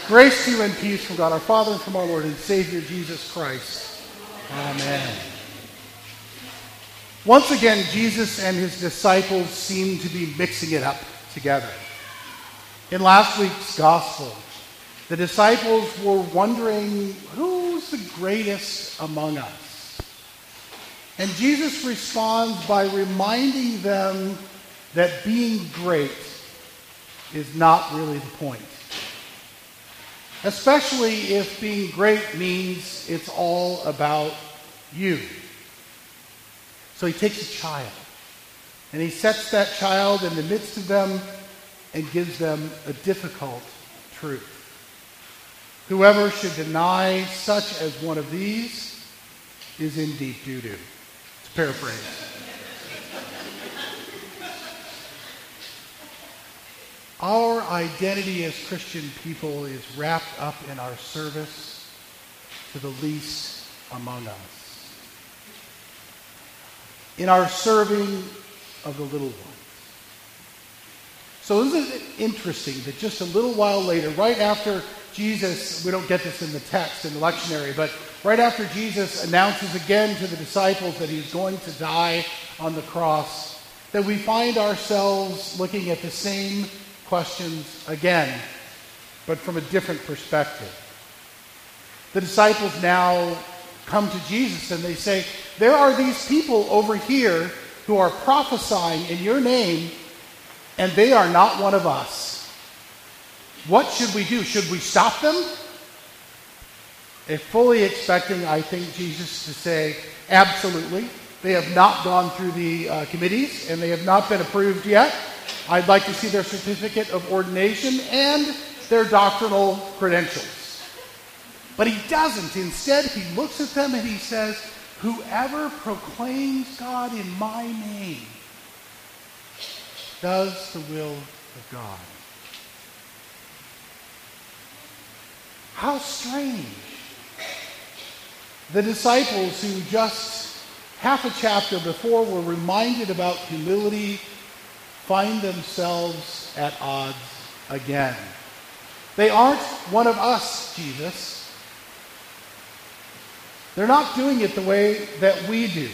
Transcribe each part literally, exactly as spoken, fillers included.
Grace to you and peace from God our Father and from our Lord and Savior Jesus Christ. Amen. Once again, Jesus and his disciples seem to be mixing it up together. In last week's gospel, the disciples were wondering, who's the greatest among us? And Jesus responds by reminding them that being great is not really the point. Especially if being great means it's all about you. So he takes a child, and he sets that child in the midst of them and gives them a difficult truth. Whoever should deny such as one of these is in deep doo-doo. To paraphrase. Our identity as Christian people is wrapped up in our service to the least among us. In our serving of the little ones. So isn't it interesting that just a little while later, right after Jesus, we don't get this in the text, in the lectionary, but right after Jesus announces again to the disciples that he's going to die on the cross, that we find ourselves looking at the same questions again, but from a different perspective. The disciples now come to Jesus and they say, there are these people over here who are prophesying in your name, and they are not one of us. What should we do? Should we stop them? They're fully expecting, I think, Jesus to say, absolutely. They have not gone through the uh, committees, and they have not been approved yet. I'd like to see their certificate of ordination and their doctrinal credentials. But he doesn't. Instead, he looks at them and he says, whoever proclaims God in my name does the will of God. How strange. The disciples who just half a chapter before were reminded about humility find themselves at odds again. They aren't one of us, Jesus. They're not doing it the way that we do.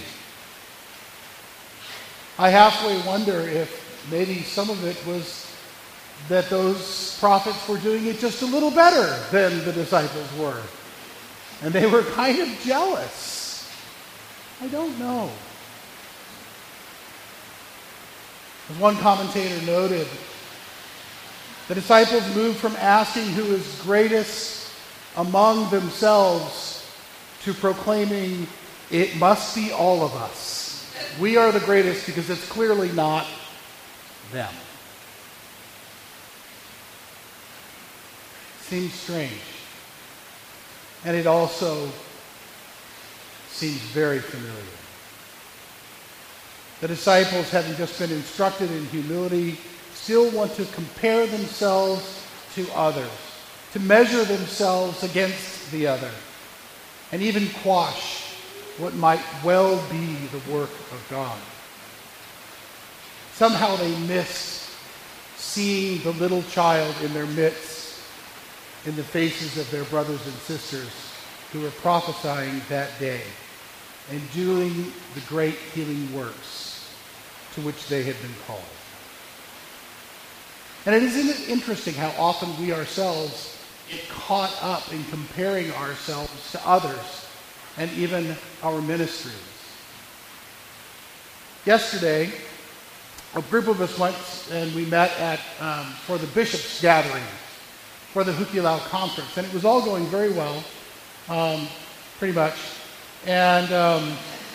I halfway wonder if maybe some of it was that those prophets were doing it just a little better than the disciples were. And they were kind of jealous. I don't know. As one commentator noted, the disciples moved from asking who is greatest among themselves to proclaiming it must be all of us. We are the greatest because it's clearly not them. Seems strange. And it also seems very familiar. The disciples, having just been instructed in humility, still want to compare themselves to others, to measure themselves against the other, and even quash what might well be the work of God. Somehow they miss seeing the little child in their midst, in the faces of their brothers and sisters who were prophesying that day and doing the great healing works to which they had been called. And it isn't interesting how often we ourselves get caught up in comparing ourselves to others and even our ministries. Yesterday, a group of us went and we met at um, for the bishops' gathering for the Hukilau conference, and it was all going very well, um, pretty much. And um,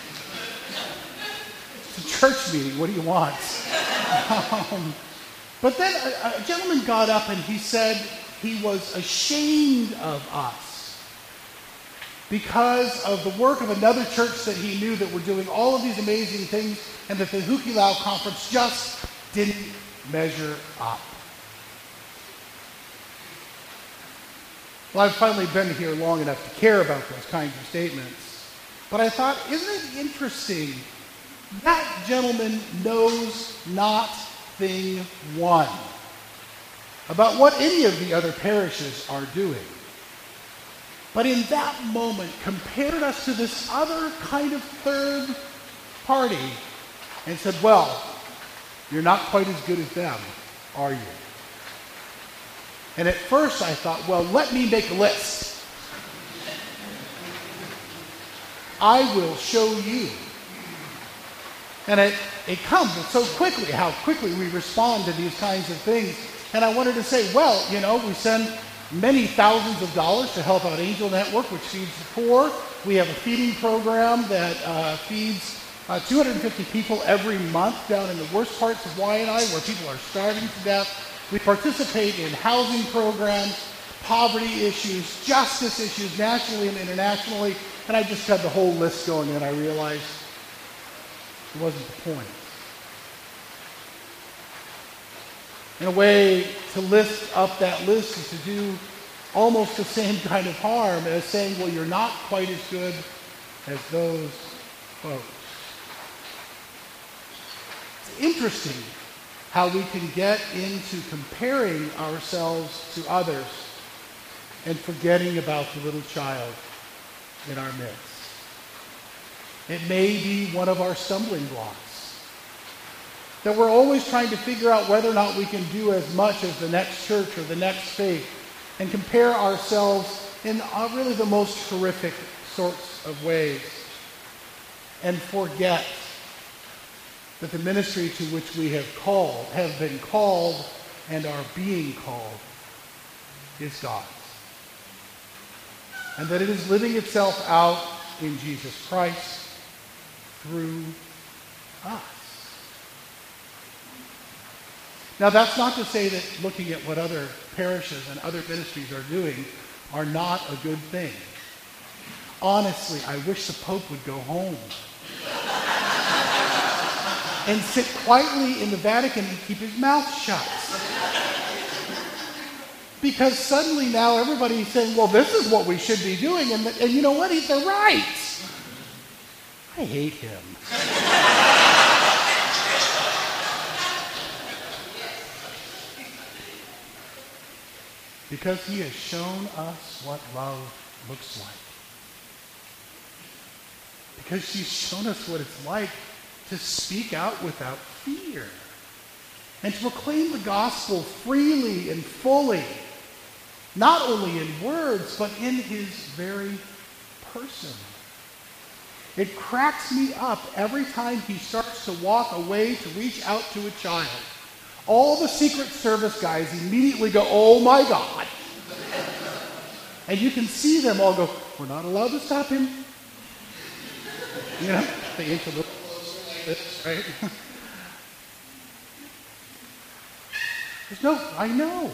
it's a church meeting. What do you want? Um, but then a, a gentleman got up and he said he was ashamed of us because of the work of another church that he knew that were doing all of these amazing things, and that the Hukilau conference just didn't measure up. Well, I've finally been here long enough to care about those kinds of statements. But I thought, isn't it interesting? That gentleman knows not thing one. about what any of the other parishes are doing. But in that moment, compared us to this other kind of third party and said, well, you're not quite as good as them, are you? And at first I thought, well, let me make a list. I will show you. And it, it comes so quickly, how quickly we respond to these kinds of things. And I wanted to say, well, you know, we send many thousands of dollars to help out Angel Network, which feeds the poor. We have a feeding program that uh, feeds uh, two hundred fifty people every month down in the worst parts of Waianae, where people are starving to death. We participate in housing programs, poverty issues, justice issues, nationally and internationally. And I just had the whole list going, and I realized it wasn't the point. In a way, to lift up that list is to do almost the same kind of harm as saying, well, you're not quite as good as those folks. It's interesting how we can get into comparing ourselves to others and forgetting about the little child in our midst. It may be one of our stumbling blocks, that we're always trying to figure out whether or not we can do as much as the next church or the next faith, and compare ourselves in uh, really the most horrific sorts of ways, and forget that the ministry to which we have called, have been called, and are being called is God's. And that it is living itself out in Jesus Christ through us. Now, that's not to say that looking at what other parishes and other ministries are doing are not a good thing. Honestly, I wish the Pope would go home and sit quietly in the Vatican and keep his mouth shut. Because suddenly now everybody's saying, well, this is what we should be doing. And, and you know what? He's they're right. I hate him. Because he has shown us what love looks like. Because he's shown us what it's like to speak out without fear. And to proclaim the gospel freely and fully. Not only in words, but in his very person. It cracks me up every time he starts to walk away to reach out to a child. All the Secret Service guys immediately go, oh my God. And you can see them all go, we're not allowed to stop him. You know, they inch a little closer like this, right? There's no, I know.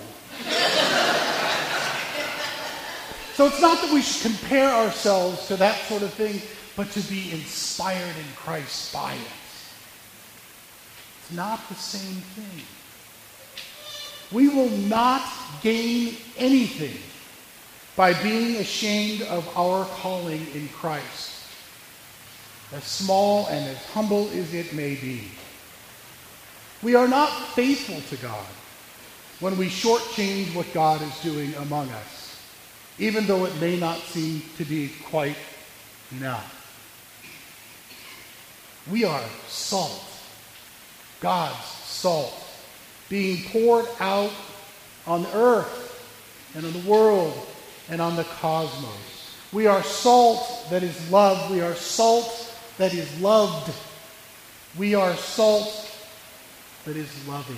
So it's not that we should compare ourselves to that sort of thing, but to be inspired in Christ by it. It's not the same thing. We will not gain anything by being ashamed of our calling in Christ, as small and as humble as it may be. We are not faithful to God when we shortchange what God is doing among us, even though it may not seem to be quite enough. We are salt, God's salt, being poured out on the earth and on the world and on the cosmos. We are salt that is loved. We are salt that is loved. We are salt that is loving.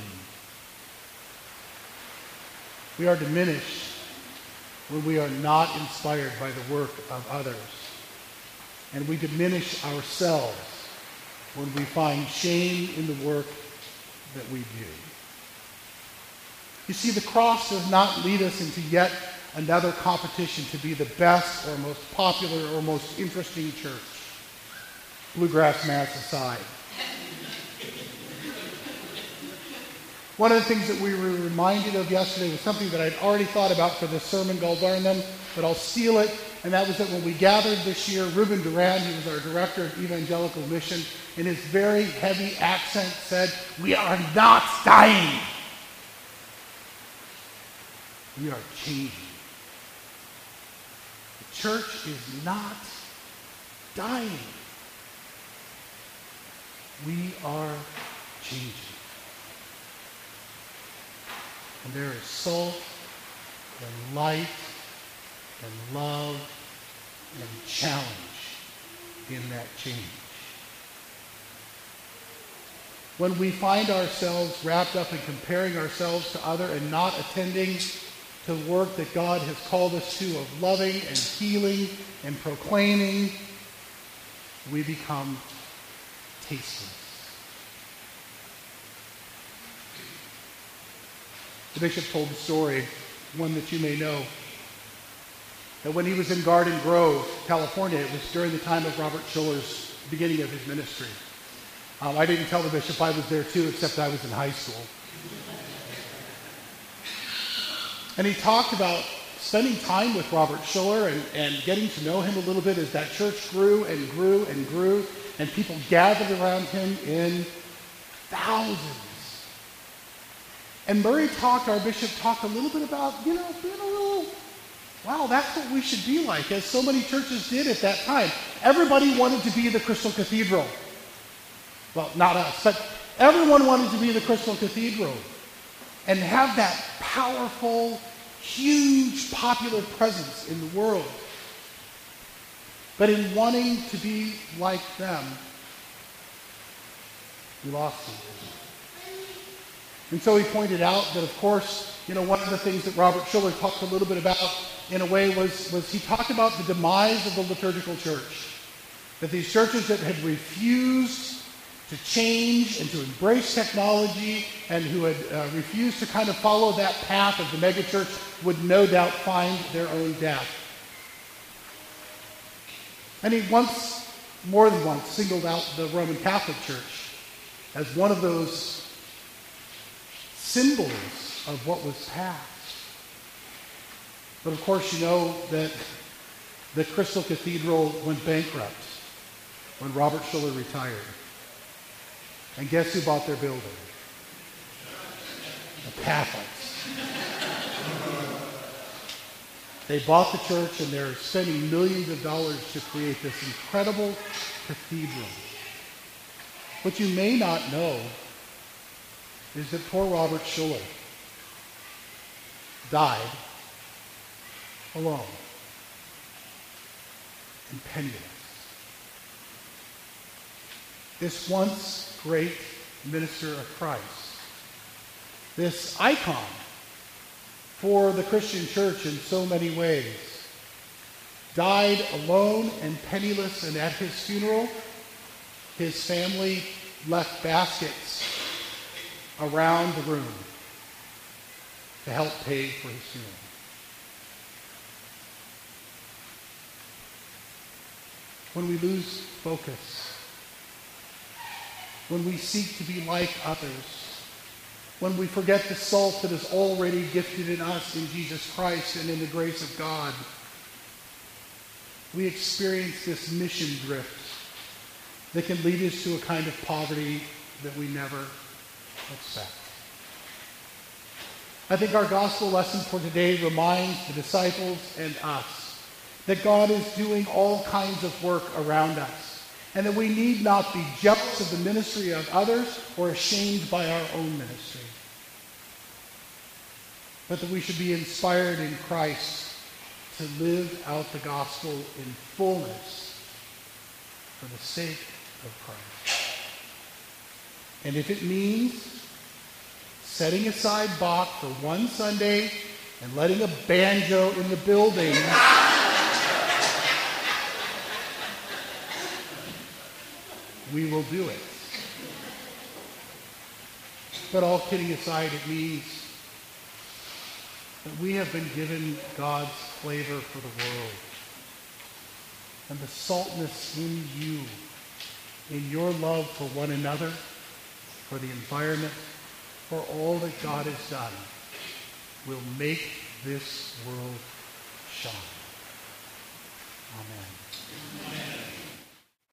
We are diminished when we are not inspired by the work of others. And we diminish ourselves when we find shame in the work that we do. You see, the cross does not lead us into yet another competition to be the best or most popular or most interesting church. Bluegrass Mass aside. One of the things that we were reminded of yesterday was something that I'd already thought about for this sermon, Gul darn them, but I'll steal it. And that was that when we gathered this year, Ruben Durand, he was our director of Evangelical Mission, in his very heavy accent said, "We are not dying." We are changing. The church is not dying. We are changing. And there is salt and light and love and challenge in that change. When we find ourselves wrapped up in comparing ourselves to other and not attending to the work that God has called us to of loving and healing and proclaiming, we become tasteless. The bishop told a story, one that you may know, that when he was in Garden Grove, California, it was during the time of Robert Schuller's beginning of his ministry. Um, I didn't tell the bishop I was there too, except I was in high school. And he talked about spending time with Robert Schuller and, and getting to know him a little bit as that church grew and grew and grew, and people gathered around him in thousands. And Murray talked, our bishop talked a little bit about, you know, being a little, wow, that's what we should be like, as so many churches did at that time. Everybody wanted to be the Crystal Cathedral. Well, not us, but everyone wanted to be the Crystal Cathedral and have that powerful, huge, popular presence in the world. But in wanting to be like them, we lost something. And so he pointed out that, of course, you know, one of the things that Robert Schuller talked a little bit about in a way was, was he talked about the demise of the liturgical church. That these churches that had refused to change and to embrace technology and who had uh, refused to kind of follow that path of the megachurch would no doubt find their own death. And he once, more than once, singled out the Roman Catholic Church as one of those symbols of what was past. But of course, you know that the Crystal Cathedral went bankrupt when Robert Schuller retired. And guess who bought their building? The Catholics. They bought the church, and they're spending millions of dollars to create this incredible cathedral. What you may not know is that poor Robert Schuller died alone and penniless. This once great minister of Christ, this icon for the Christian church in so many ways, died alone and penniless, and at his funeral, his family left baskets around the room to help pay for his funeral. When we lose focus, when we seek to be like others, when we forget the salt that is already gifted in us in Jesus Christ and in the grace of God, we experience this mission drift that can lead us to a kind of poverty that we never expect. I think our gospel lesson for today reminds the disciples and us that God is doing all kinds of work around us, and that we need not be jealous of the ministry of others or ashamed by our own ministry, but that we should be inspired in Christ to live out the gospel in fullness for the sake of Christ. And if it means setting aside Bach for one Sunday and letting a banjo in the building, we will do it. But all kidding aside, it means that we have been given God's flavor for the world. And the saltness in you, in your love for one another, for the environment, for all that God has done, will make this world shine. Amen. Amen.